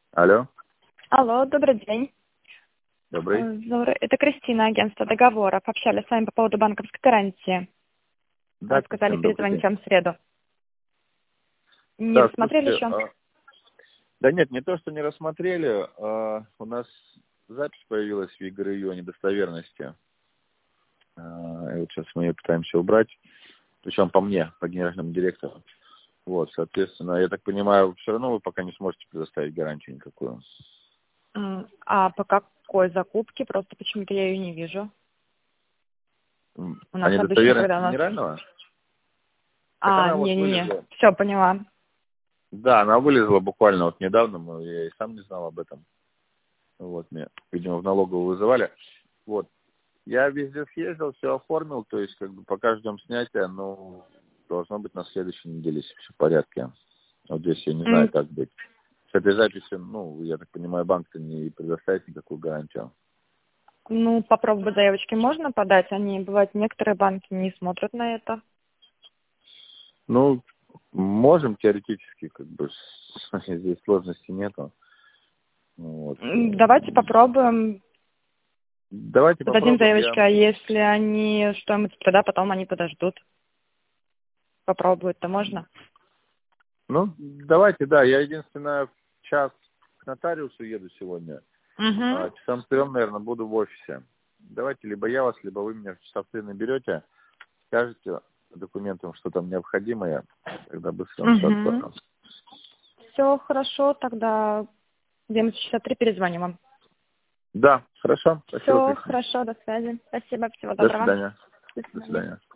Алло, Алло, добрый день. добрый. Это Кристина, агентство договоров. Общались с вами по поводу банковской гарантии. Да, Сказали Кристина, добрый перезвонить день. вам в среду. Не Да, рассмотрели слушайте, еще? да нет, не то, что не рассмотрели, у нас запись появилась в ЕГРЮ о недостоверности. И вот сейчас мы ее пытаемся убрать, причем по мне, по генеральному директору. Вот, соответственно, я так понимаю, все равно вы пока не сможете предоставить гарантию никакую. А по какой закупке? Просто почему-то я ее не вижу. У А нас обычно, недостоверность когда у нас... генерального? Так она вот не-не-не. вылезла. Все, поняла. Да, она вылезла буквально вот недавно, я и сам не знал об этом. Вот, меня, видимо, в налоговую вызывали. Вот. Я везде съездил, все оформил, то есть как бы пока ждем снятия, но должно быть на следующей неделе, если все в порядке. Вот здесь я не знаю, М, как быть. С этой записью, ну, я так понимаю, банк-то не предоставит никакую гарантию. Ну, попробовать заявочки можно подать. Они, бывают, некоторые банки не смотрят на это. Ну, можем теоретически, как бы, здесь сложности нету. Вот. Давайте попробуем. Давайте Подадим попробуем, я... заявочки, а если они что-нибудь тогда, потом они подождут. Попробовать-то можно? Ну, давайте, да, я единственное в час к нотариусу еду сегодня. Угу. Часам 3, наверное, буду в офисе. Давайте либо я вас, либо вы меня в часа 3 наберете, скажете документам, что там необходимое, тогда быстро вам все Угу. отправим. Все хорошо, тогда где-нибудь в часа 3 перезвоним вам. Да, хорошо. Спасибо, Все Кристина. хорошо, до связи. Спасибо, всего До доброго. свидания. До До свидания. свидания.